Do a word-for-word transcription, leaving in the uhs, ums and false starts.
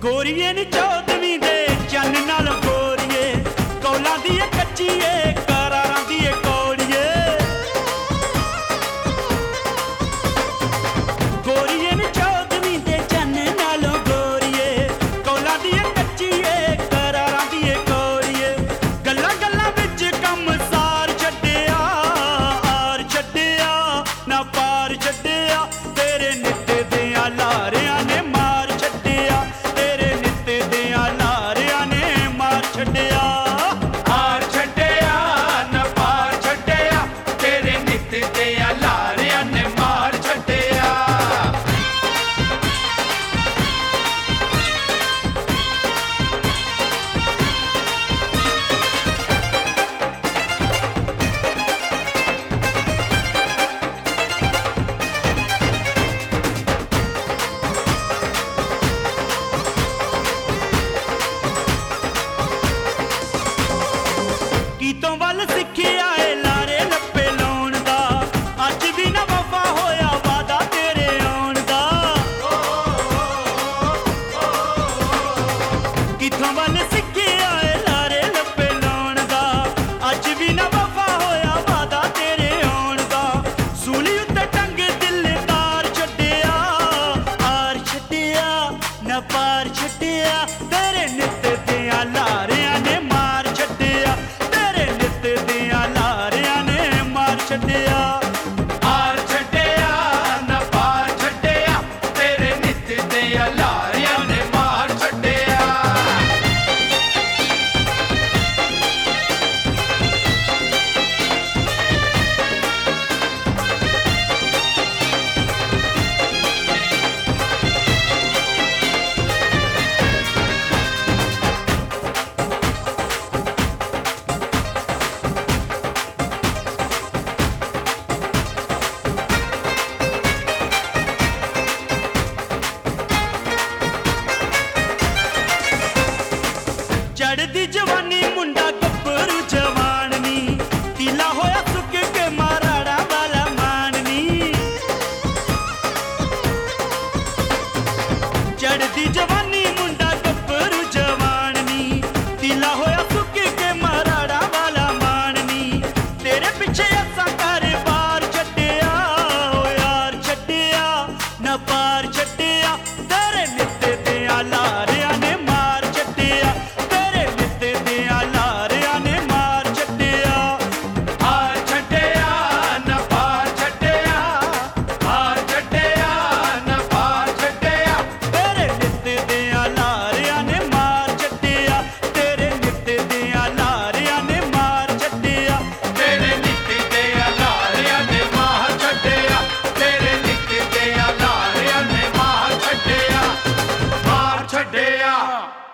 ਗੋਰੀਏ ਨੀ ਚੌਦਵੀਂ ਦੇ ਚੰਨ ਨਾਲ ਗੋਰੀਏ, ਕੌਲਾਂ ਦੀ ਏ ਕੱਚੀ ਏ ਕਰਾਰਾਂ ਦੀ ਏ ਕੌੜੀਏ। ਗੋਰੀਏ ਨੀ ਚੌਦਵੀਂ ਦੇ ਚੰਨ ਨਾਲ ਗੋਰੀਏ, ਕੌਲਾਂ ਦੀ ਏ ਕੱਚੀ ਏ ਕਰਾਰਾਂ ਦੀ ਏ ਕੌੜੀਏ। ਗੱਲਾਂ ਗੱਲਾਂ ਵਿੱਚ ਕੰਮ ਸਾਰ ਛੱਡਿਆ, ਆਰ ਛੱਡਿਆ ਨਾ ਪਾਰ ਛੱਡਿਆ, ਤੇਰੇ ਨਿੱਤ ਦਿਆਂ ਲਾਰਿਆਂ ਨੇ ਮਾਰ ਛੱਡਿਆ, ਤੇਰੇ ਨਿੱਤ ਦਿਆਂ ਲਾਰਿਆਂ ਨੇ ਮਾਰ ਛੱਡਿਆ। ਆਰ ਛੱਡਿਆ ਨਾ ਪਾਰ ਛੱਡਿਆ, ਤੇਰੇ ਨਿੱਤ ਦਿਆਂ ਲਾਰਿਆਂ ਨੇ ਮਾਰ ਛੱਡਿਆ। ਗੀਤੋਂ ਵੱਲ ਸਿੱਖਿਆ ਏ ਲਾਰੇ ਲੱਪੇ ਲਾਉਣ ਦਾ, ਅੱਜ ਵੀ ਨਾ ਵਫਾ ਹੋਇਆ ਵਾਦਾ ਤੇਰੇ ਆਉਣ ਦਾ। ਗੀਤੋਂ ਵੱਲ ਸਿੱਖਿਆ ਏ ਲਾਰੇ ਲੱਪੇ ਲਾਉਣ ਦਾ, ਅੱਜ ਵੀ ਨਾ ਵਫਾ ਹੋਇਆ ਵਾਦਾ ਤੇਰੇ ਆਉਣ ਦਾ। ਸੂਲੀ ਉੱਤੇ ਟੰਗ ਦਿਲ ਤਾਰ ਛੱਡਿਆ, ਆਰ ਛੱਡਿਆ ਨਾ ਪਾਰ ਛੱਡਿਆ, ਤੇਰੇ ਨਿੱਤ ਦਿਆਂ ਲਾਰਿਆਂ ਨੇ ਮਾਰ ਛੱਡਿਆ, ਤੇਰੇ ਨਿੱਤ ਦਿਆਂ ਲਾਰਿਆਂ ਨੇ ਮਾਰ ਛੱਡਿਆ। ਆਰ ਛੱਡਿਆ ਨਾ ਪਾਰ ਛੱਡਿਆ, ਤੇਰੇ ਨਿੱਤ ਦਿਆਂ ਲਾਰਿਆਂ ਨੇ ਮਾਰ ਛੱਡਿਆ। ਚੜ੍ਹਦੀ ਜਵਾਨੀ ਮੁੰਡਾ ਗੱਭਰੂ ਜਵਾਨ ਨੀ, ਤੀਲਾ ਹੋਇਆ ਸੁੱਕ ਕੇ ਮਾਰਾੜਾ ਵਾਲਾ ਮਾਨ ਨੀ। ਚੜ੍ਹਦੀ ਜਵਾਨੀ ਮੁੰਡਾ ਗੱਭਰੂ ਜਵਾਨ ਨੀ, ਤੀਲਾ ਹੋਇਆ ਸੁੱਕ ਕੇ ਮਾਰਾੜਾ ਵਾਲਾ ਮਾਨ ਨੀ। ਤੇਰੇ ਪਿੱਛੇ ਅਸਾਂ ਘਰ ਬਾਰ ਛੱਡਿਆ, ਓ ਯਾਰ ਛੱਡਿਆ ਨਾ ਪਾਰ ਛੱਡਿਆ, ਤੇਰੇ ਨਿੱਤ ਦਿਆਂ ਲਾਰਿਆਂ ਨੇ ਮਾਰ ਛੱਡਿਆ, ਤੇਰੇ ਨਿੱਤ ਦਿਆਂ ਲਾਰਿਆਂ ਨੇ ਮਾਰ ਛੱਡਿਆ। ਆਰ ਛੱਡਿਆ ਨਾ ਪਾਰ ਛੱਡਿਆ, ਆਰ ਛੱਡਿਆ ਨਾ ਪਾਰ ਛੱਡਿਆ, ਤੇਰੇ ਨਿੱਤ ਦਿਆਂ ਲਾਰਿਆਂ ਨੇ ਮਾਰ ਛੱਡਿਆ, ਤੇਰੇ ਨਿੱਤ ਦਿਆਂ ਲਾਰਿਆਂ ਨੇ ਮਾਰ ਛੱਡਿਆ। ਤੇਰੇ ਨਿੱਤ ਦਿਆਂ ਲਾਰਿਆਂ ਨੇ ਮਾਰ ਛੱਡਿਆ, ਤੇਰੇ ਨਿੱਤ ਦਿਆਂ ਲਾਰਿਆਂ ਨੇ ਮਾਰ ਛੱਡਿਆ, ਮਾਰ ਛੱਡਿਆ।